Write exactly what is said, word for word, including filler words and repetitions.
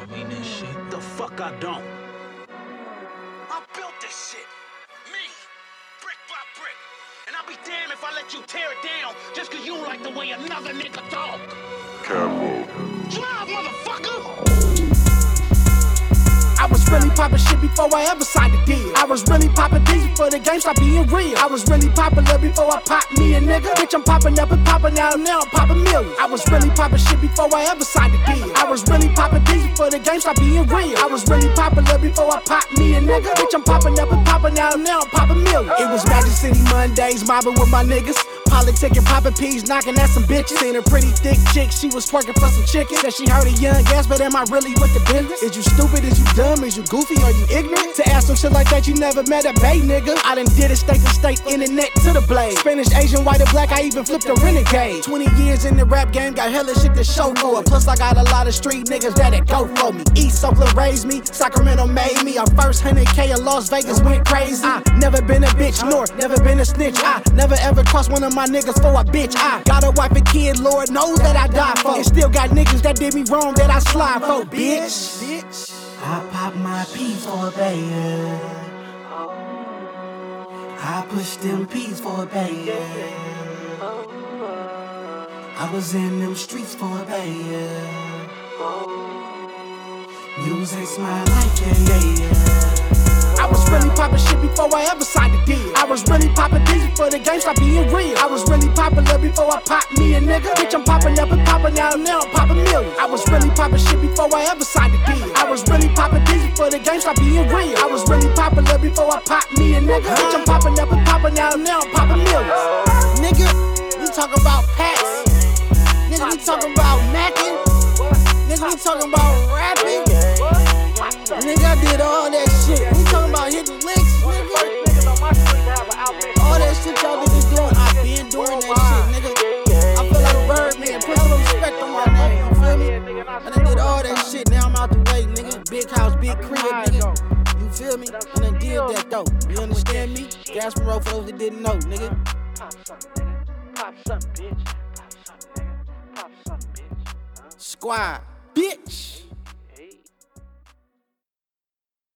mean this shit. The fuck I don't. I built this shit. Me. Brick by brick. And I'll be damned if I let you tear it down just cause you don't like the way another nigga talk. Careful. Drive, motherfucker! I was really poppin' shit before I ever signed a deal. I was really poppin' things before the game started being real. I was really popular before I popped me a nigga. Bitch, I'm poppin' up and poppin' out, now I'm poppin' millions. I was really poppin' shit before I ever signed a deal. I was really poppin' things before the game started being real. I was really popular before I popped me a nigga. Bitch, I'm poppin' up and poppin' out, now I'm poppin' millions. It was Magic City Mondays, mobbing with my niggas. Politicking, poppin' peas, knocking at some bitches. Seen a pretty thick chick, she was twerking for some chicken. Said she heard a young gas, but am I really with the business? Is you stupid? Is you dumb? Is you goofy? Are you ignorant? To ask some shit like that, you never met a Bay nigga. I done did it state to state, internet to the blade. Spanish, Asian, white, or black, I even flipped a renegade. twenty years in the rap game, got hella shit to show for it. Plus I got a lot of street niggas that'll go for me. East Oakland raised me, Sacramento made me. Our first one hundred K in Las Vegas went crazy. I never been a bitch, nor never been a snitch. I never ever crossed one of my niggas for a bitch. I got a wife and kid, Lord knows that I die for. And still got niggas that did me wrong that I slide for, bitch. Bitch. I pop my peas for a baby. I push them peas for a baby. I was in them streets for a baby. Music's my life, yeah, yeah, yeah. I was really poppin' shit before I ever signed a deal. I was really poppin' things before the game started being real. I was really popular before I popped me a nigga. Bitch, I'm poppin' up and poppin' out, now I'm poppin' millions. I was really poppin' shit before I ever signed a deal. I was really poppin' things before the game started being real. I was really popular before I popped me a nigga. Bitch, I'm poppin' up and poppin' out, now I'm poppin' millions. Nigga, we talkin' about packs. Nigga, we talkin' about mackin'. Nigga, we talking about rapping. Nigga, I did all that shit. We talking about hitting licks, nigga. All that shit y'all niggas doing, I been doing that shit, nigga. I feel like Birdman. Put some respect on my name, you feel me? I done did all that shit, now I'm out the way, nigga. Big house, big crib, nigga. You feel me? I done did that though. You understand me? Gasparo for those that didn't know, nigga. Pop something, nigga. Pop something, bitch. Pop something, nigga. Pop something, bitch. Squad, bitch.